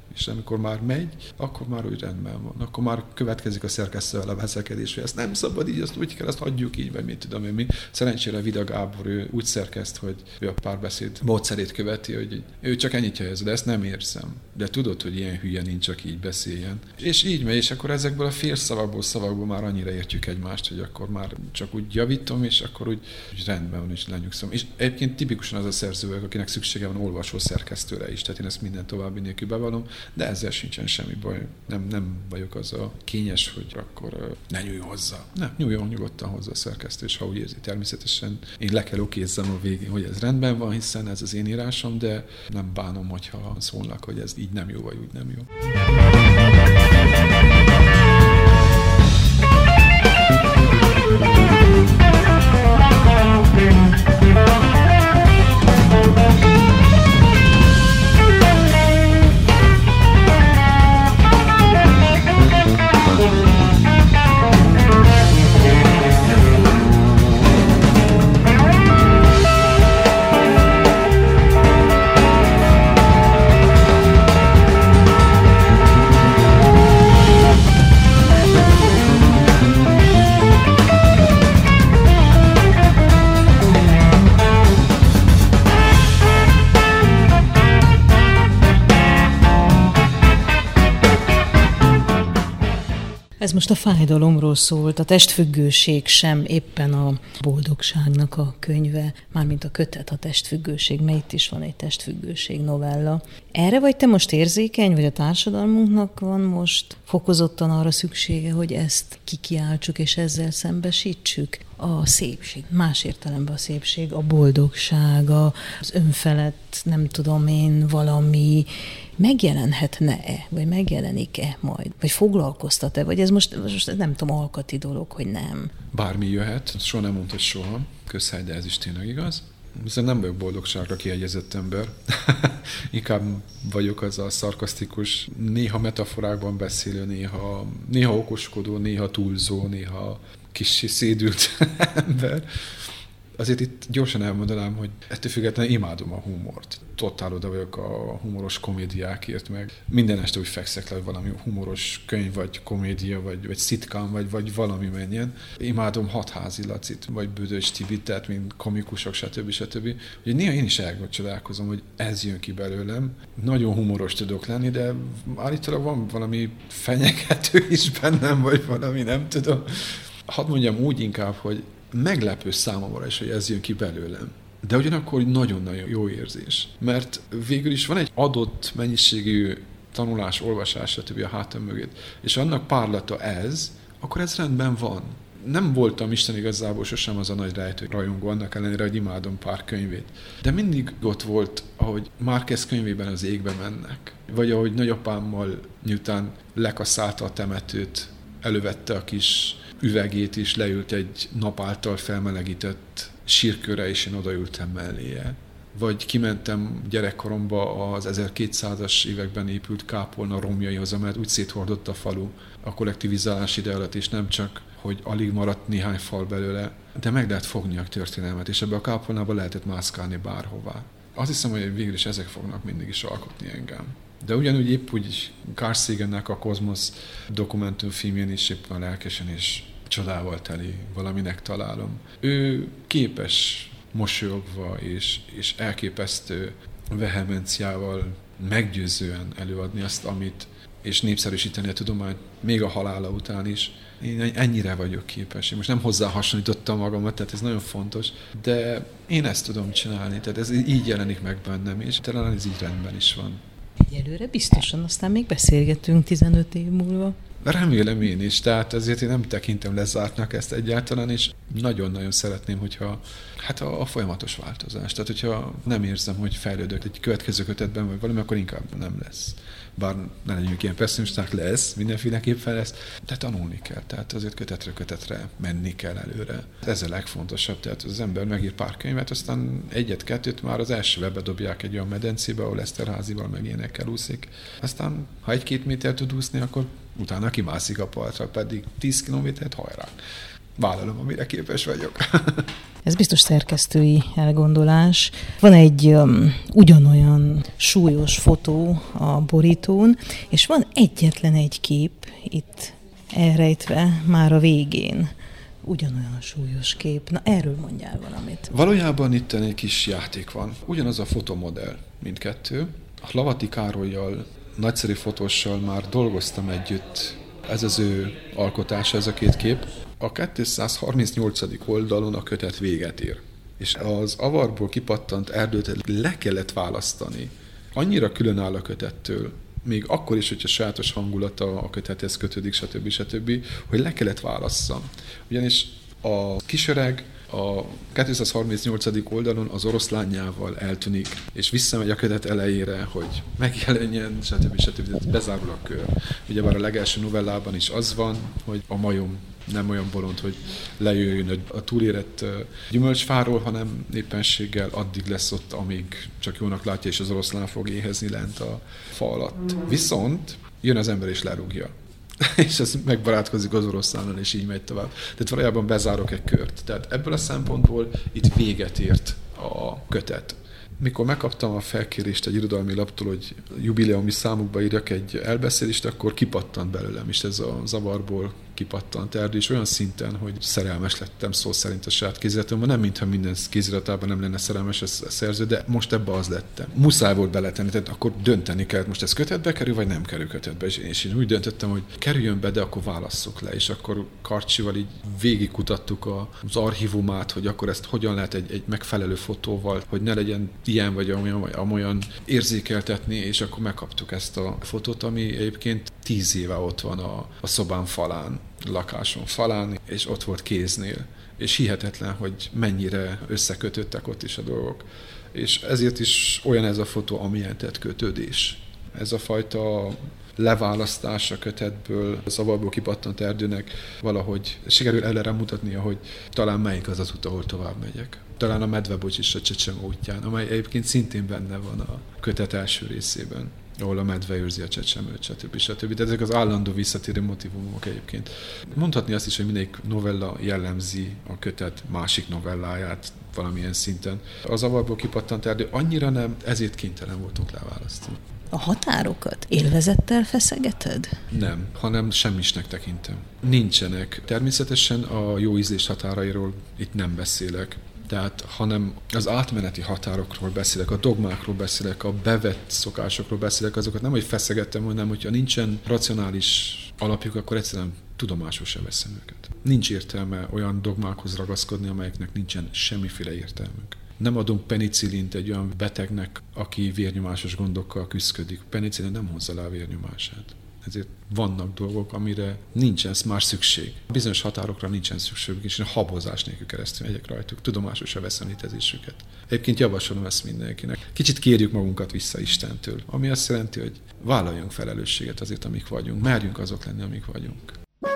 És amikor már megy, akkor már úgy rendben van. Akkor már következik a szerkesztővel a veszekedés, hogy ezt nem szabad így, azt úgy kell, azt hagyjuk így, vagy mit tudom én mi. Szerencsére Vida Gábor ő úgy szerkeszt, hogy ő a párbeszéd módszerét követi, hogy ő csak ennyit helyez, de ezt nem érzem. De tudod, hogy ilyen hülye nincs, csak így beszéljen. És így megy, és akkor ezekből a félszavakból, szavakból már annyira értjük egymást, hogy akkor már csak úgy javítom, és akkor úgy, úgy rendben van, és lenyugszom. És egyébként tipikusan az a szerző, akinek szüksége van olvasó szerkesztőre is, tehát én ezt minden további nélkül bevallom, de ezzel sincsen semmi baj. Nem, nem vagyok az a kényes, hogy akkor uh, ne nyújj hozzá. Nem, nyújjon nyugodtan hozzá a szerkesztő, és ha úgy érzi, természetesen én le kell okézzem a végén, hogy ez rendben van, hiszen ez az én írásom, de nem bánom, hogyha szólnak, hogy ez így nem jó, vagy úgy nem jó. Ez most a fájdalomról szólt, a testfüggőség sem éppen a boldogságnak a könyve, mármint a kötet, a testfüggőség, mert itt is van egy testfüggőség novella. Erre vagy te most érzékeny, vagy a társadalmunknak van most fokozottan arra szüksége, hogy ezt kikiáltsuk és ezzel szembesítsük? A szépség, más értelemben a szépség, a boldogság, az önfelett, nem tudom én, valami megjelenhetne-e, vagy megjelenik-e majd, vagy foglalkoztat-e, vagy ez most, most nem tudom, alkati dolog, hogy nem. Bármi jöhet, soha nem mondta soha, közhely, de ez is tényleg igaz. Viszont nem vagyok boldogságra kiegyezett ember. Inkább vagyok az a szarkasztikus, néha metaforákban beszélő, néha, néha okoskodó, néha túlzó, néha kicsi szédült ember. Azért itt gyorsan elmondanám, hogy ettől függetlenül imádom a humort. Totál oda vagyok a humoros komédiákért, meg minden este úgy fekszek le, hogy valami humoros könyv, vagy komédia, vagy, vagy szitkám, vagy, vagy valami menjen. Imádom Hatházi Lacit, vagy Bödös Tibit, tehát mint komikusok, stb. stb. Ugye néha én is elcsodálkozom, hogy ez jön ki belőlem. Nagyon humoros tudok lenni, de állítólag van valami fenyegető is bennem, vagy valami, nem tudom. Hadd mondjam úgy inkább, hogy meglepő számomra is, hogy ez jön ki belőlem. De ugyanakkor nagyon-nagyon jó érzés. Mert végül is van egy adott mennyiségű tanulás, olvasás, stb. A hátam mögött. És annak párlata ez, akkor ez rendben van. Nem voltam Isten igazából sosem az a nagy rejtő rajongó, annak ellenére, hogy imádom pár könyvét. De mindig ott volt, ahogy Márquez könyvében az égbe mennek. Vagy ahogy nagyapámmal, miután lekaszálta a temetőt, elővette a kis üvegét is, leült egy nap által felmelegített sírkörre, és én odaültem melléje. Vagy kimentem gyerekkoromba az ezerkétszázas években épült kápolna romjaihoz, amelyet úgy széthordott a falu a kollektivizálás ide alatt, és nem csak, hogy alig maradt néhány fal belőle, de meg lehet fogni a történelmet, és ebbe a kápolnába lehetett mászkálni bárhová. Azt hiszem, hogy végül is ezek fognak mindig is alkotni engem. De ugyanúgy épp úgy Carl Sagannek a Kozmosz dokumentumfilmjén is éppen lelkesen és csodával teli valaminek találom. Ő képes mosolyogva és, és elképesztő vehemenciával meggyőzően előadni azt, amit, és népszerűsíteni a tudományt még a halála után is. Én ennyire vagyok képes. Én most nem hozzá hasonlítottam magamat, tehát ez nagyon fontos, de én ezt tudom csinálni, tehát ez így jelenik meg bennem, és talán ez így rendben is van. Egyelőre biztosan, aztán még beszélgetünk tizenöt év múlva. Remélem én is, tehát ezért én nem tekintem lezártnak ezt egyáltalán, és nagyon-nagyon szeretném, hogyha hát a, a folyamatos változás, tehát hogyha nem érzem, hogy fejlődök egy következő kötetben, vagy valami, akkor inkább nem lesz. Bár ne legyünk ilyen pessimisták, lesz, mindenféleképpen lesz, de tanulni kell, tehát azért kötetről kötetre menni kell előre. Ez a legfontosabb, tehát az ember megír pár könyvet, aztán egyet-kettőt már az elsővel bedobják egy olyan medencébe, ahol Eszterházival meg ilyenekkel úszik. Aztán, ha egy-két méter tud úszni, akkor utána kimászik a partra, pedig tíz kilométert hajrá. vállalom, amire képes vagyok. Ez biztos szerkesztői elgondolás. Van egy um, ugyanolyan súlyos fotó a borítón, és van egyetlen egy kép itt elrejtve már a végén. Ugyanolyan súlyos kép. Na, erről mondjál valamit. Valójában itt egy kis játék van. Ugyanaz a fotomodell mindkettő. A Lavati Károllyal, nagyszerű fotóssal már dolgoztam együtt. Ez az ő alkotása, ez a két kép. A kétszázharmincnyolcadik oldalon a kötet véget ér. És az avarból kipattant erdőt le kellett választani. Annyira különáll a kötettől, még akkor is, hogyha sajátos hangulata a kötethez kötődik, stb. stb., hogy le kellett válasszam. Ugyanis a kisöreg a kétszázharmincnyolcadik oldalon az oroszlányával eltűnik, és visszamegy a kötet elejére, hogy megjelenjen, stb. stb. Bezárul a kör. Ugyebár a legelső novellában is az van, hogy a majom nem olyan bolond, hogy lejöjjön a túlérett gyümölcsfáról, hanem éppenséggel addig lesz ott, amíg csak jónak látja, és az oroszlán fog éhezni lent a fa alatt. Viszont jön az ember és lerúgja. És ez megbarátkozik az oroszlánnal, és így megy tovább. Tehát valójában bezárok egy kört. Tehát ebből a szempontból itt véget ért a kötet. Mikor megkaptam a felkérést egy irodalmi laptól, hogy jubileumi számukba írjak egy elbeszélést, akkor kipattant belőlem is ez a zavarból kipattant erdő, és olyan szinten, hogy szerelmes lettem szó szerint a saját kéziratomban. Nem mintha minden kéziratában nem lenne szerelmes a szerző, de most ebbe az lettem. Muszáj volt beletenni, tehát akkor dönteni kellett, most ez kötetbe kerül, vagy nem kerül kötetbe. És én úgy döntöttem, hogy kerüljön be, de akkor válasszuk le. És akkor Karcsival így végigkutattuk az archívumát, hogy akkor ezt hogyan lehet egy, egy megfelelő fotóval, hogy ne legyen ilyen vagy amolyan, vagy amolyan érzékeltetni, és akkor megkaptuk ezt a fotót, ami egyébként tíz éve ott van a, a szobám falán, lakásom falán, és ott volt kéznél. És hihetetlen, hogy mennyire összekötöttek ott is a dolgok. És ezért is olyan ez a fotó, amilyen tett kötődés. Ez a fajta leválasztás a kötetből, a zavarból kipattant erdőnek valahogy sikerül előre mutatnia, hogy talán melyik az az út, ahol tovább megyek. Talán a Medvebocs is a Csecsemő útján, amely egyébként szintén benne van a kötet első részében, ahol a medve őrzi a csecsemőt, stb. stb. De ezek az állandó visszatérő motivumok egyébként. Mondhatni azt is, hogy mindegyik novella jellemzi a kötet másik novelláját valamilyen szinten. A zavarból kipattant erdő annyira nem, ezért kénytelen voltunk leválasztani. A határokat élvezettel feszegeted? Nem, hanem semmisnek tekintem. Nincsenek. Természetesen a jó ízlés határairól itt nem beszélek. Tehát, hanem az átmeneti határokról beszélek, a dogmákról beszélek, a bevett szokásokról beszélek, azokat nem, hogy feszegettem, hanem hogyha nincsen racionális alapjuk, akkor egyszerűen tudomásul sem veszem őket. Nincs értelme olyan dogmákhoz ragaszkodni, amelyeknek nincsen semmiféle értelmük. Nem adunk penicillint egy olyan betegnek, aki vérnyomásos gondokkal küszködik. Penicillin nem hozza le a vérnyomását. Ezért vannak dolgok, amire nincsen már szükség. Bizonyos határokra nincsen szükségük, és a habozás nélkül keresztül megyek rajtuk. Tudomásul se veszem létezésüket. Egyébként javasolom ezt mindenkinek. Kicsit kérjük magunkat vissza Istentől, ami azt jelenti, hogy vállaljunk felelősséget azért, amik vagyunk. Merjünk azok lenni, amik vagyunk.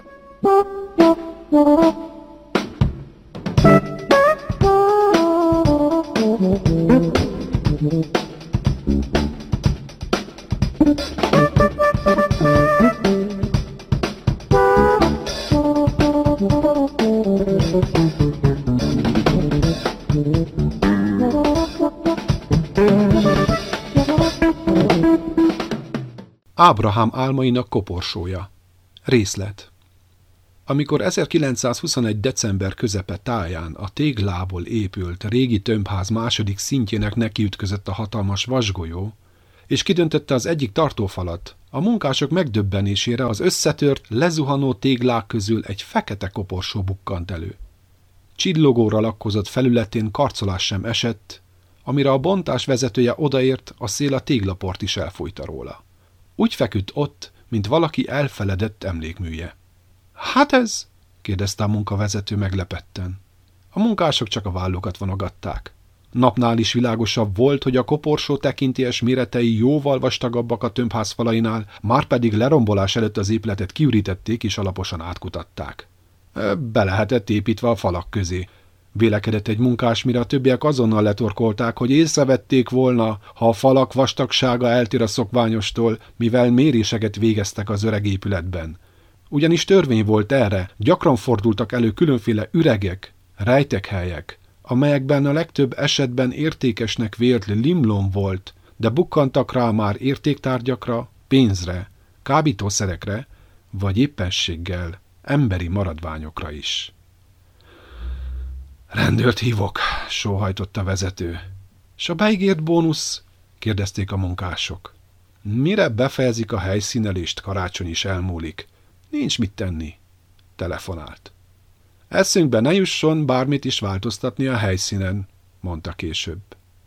Ábrahám álmainak koporsója. Részlet. Amikor ezerkilencszázhuszonegy. december közepe táján a téglából épült régi tömbház második szintjének nekiütközött a hatalmas vasgolyó, és kidöntötte az egyik tartófalat, a munkások megdöbbenésére az összetört, lezuhanó téglák közül egy fekete koporsó bukkant elő. Csillogóra lakkozott felületén karcolás sem esett, amire a bontás vezetője odaért, a szél a téglaport is elfújta róla. Úgy feküdt ott, mint valaki elfeledett emlékműje. Hát ez? kérdezte a munkavezető meglepetten. A munkások csak a vállukat vonogatták. Napnál is világosabb volt, hogy a koporsó tekintélyes méretei jóval vastagabbak a tömbház falainál, márpedig lerombolás előtt az épületet kiürítették és alaposan átkutatták. Be lehetett építve a falak közé. Vélekedett egy munkás, mire a többiek azonnal letorkolták, hogy észrevették volna, ha a falak vastagsága eltér a szokványostól, mivel méréseket végeztek az öreg épületben. ugyanis törvény volt erre, gyakran fordultak elő különféle üregek, rejtekhelyek, amelyekben a legtöbb esetben értékesnek vélt limlom volt, de bukkantak rá már értéktárgyakra, pénzre, kábítószerekre, vagy éppenséggel emberi maradványokra is. Rendőrt hívok, sóhajtott a vezető. S a beígért bónusz? Kérdezték a munkások. Mire befejezik a helyszínelést, karácsony is elmúlik. Nincs mit tenni. Telefonált. Eszünkbe ne jusson bármit is változtatni a helyszínen, mondta később.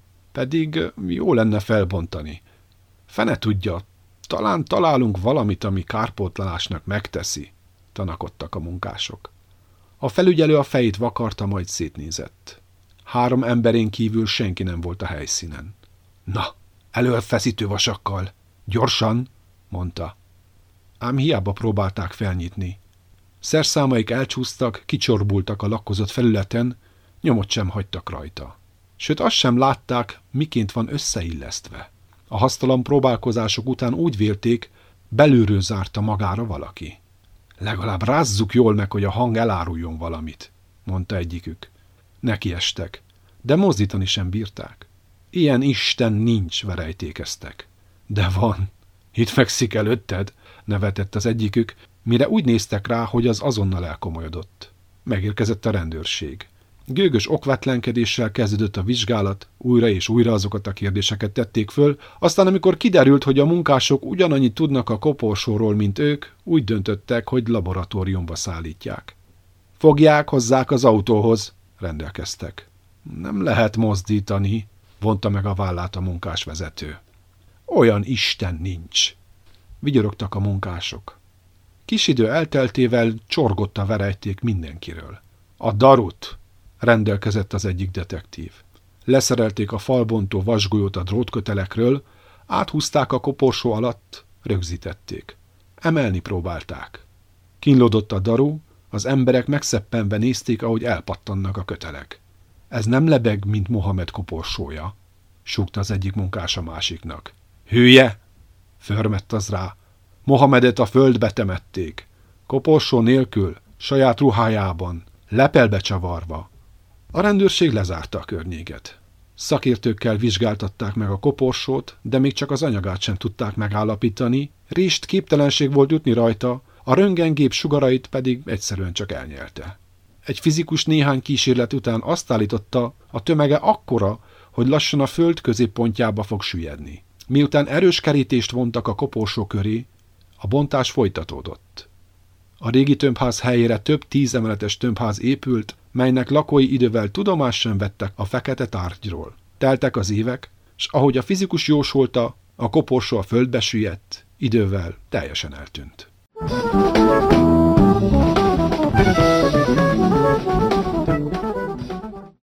Pedig jó lenne felbontani. Fene tudja, talán találunk valamit, ami kárpótlanásnak megteszi, tanakodtak a munkások. A felügyelő a fejét vakarta, majd szétnézett. Három emberén kívül senki nem volt a helyszínen. Na, elő a feszítővasakkal! Gyorsan! Mondta. Ám hiába próbálták felnyitni. Szerszámaik elcsúsztak, kicsorbultak a lakkozott felületen, nyomot sem hagytak rajta. Sőt, azt sem látták, miként van összeillesztve. A hasztalan próbálkozások után úgy vélték, belülről zárta magára valaki. Legalább rázzuk jól meg, hogy a hang eláruljon valamit, mondta egyikük. Nekiestek, de mozdítani sem bírták. Ilyen Isten nincs, verejtékeztek. De van. Itt fekszik előtted, nevetett az egyikük, mire úgy néztek rá, hogy az azonnal elkomolyodott. Megérkezett a rendőrség. Gőgös okvetlenkedéssel kezdődött a vizsgálat, újra és újra azokat a kérdéseket tették föl, aztán amikor kiderült, hogy a munkások ugyanannyit tudnak a koporsóról, mint ők, úgy döntöttek, hogy laboratóriumba szállítják. Fogják, hozzák az autóhoz, rendelkeztek. Nem lehet mozdítani, vonta meg a vállát a munkásvezető. Olyan Isten nincs, vigyorogtak a munkások. Kis idő elteltével csorgott a verejték mindenkiről. A darut, rendelkezett az egyik detektív. Leszerelték a falbontó vasgolyót a drótkötelekről, áthúzták a koporsó alatt, rögzítették. Emelni próbálták. Kínlódott a daru, az emberek megszeppenve nézték, ahogy elpattannak a kötelek. Ez nem lebeg, mint Mohamed koporsója, súgta az egyik munkás a másiknak. Hülye! Förmett az rá. Mohamedet a földbe temették. Koporsó nélkül, saját ruhájában, lepelbe csavarva. A rendőrség lezárta a környéket. Szakértőkkel vizsgáltatták meg a koporsót, de még csak az anyagát sem tudták megállapítani, rést képtelenség volt jutni rajta, a röntgengép sugarait pedig egyszerűen csak elnyelte. Egy fizikus néhány kísérlet után azt állította, a tömege akkora, hogy lassan a föld középpontjába fog süllyedni. Miután erős kerítést vontak a koporsó köré, a bontás folytatódott. A régi tömbház helyére több tízemeletes tömbház épült, melynek lakói idővel tudomást sem vettek a fekete tárgyról. Teltek az évek, s ahogy a fizikus jósolta, a koporsó a földbe süllyedt, idővel teljesen eltűnt.